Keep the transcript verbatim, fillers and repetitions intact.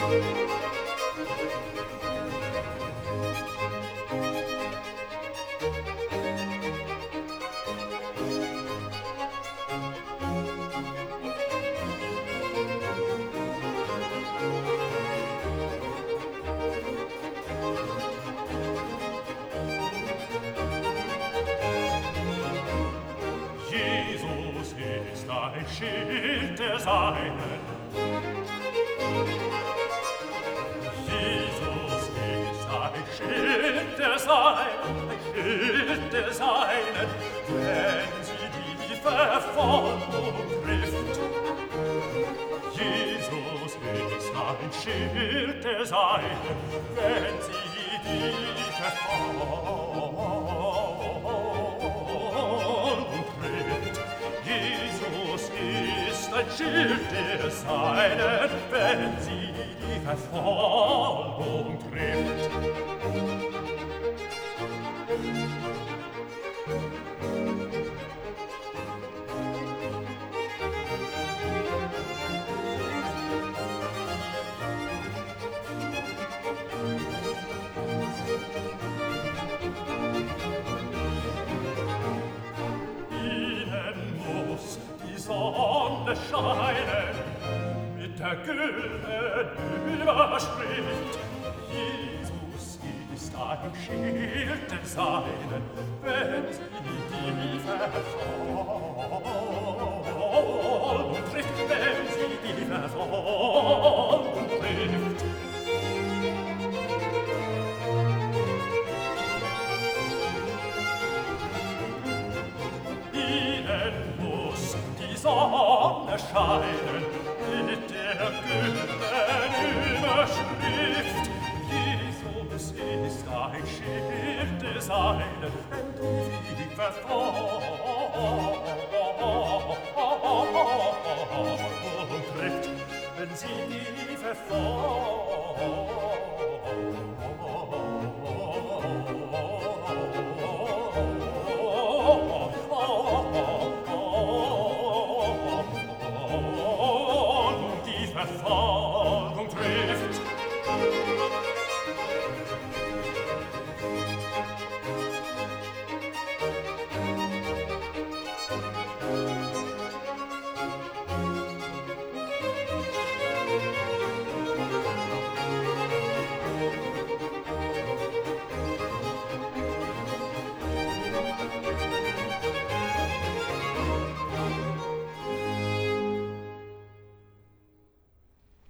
Ein Schild der Seinen. Jesus ist ein Schild der Seinen, ein Schild der Seinen, wenn sie die Verfolgung trifft. Jesus ist ein Schild der Seinen, wenn sie die Verfolgung trifft. Jesus ist ein Schild der Seinen, wenn sie die Verfolgung trifft. Sonne scheinen mit der güldenen Überschrift. Jesus ist ein Schild der Seinen, wenn sie die Verfolgung trifft, wenn sie die Verfolgung trifft. Sonne scheinen mit der güldenen Überschrift. Jesus ist ein Schild der Seinen, wenn du sie Verfolgung trifft, wenn sie die Verfolgung fall.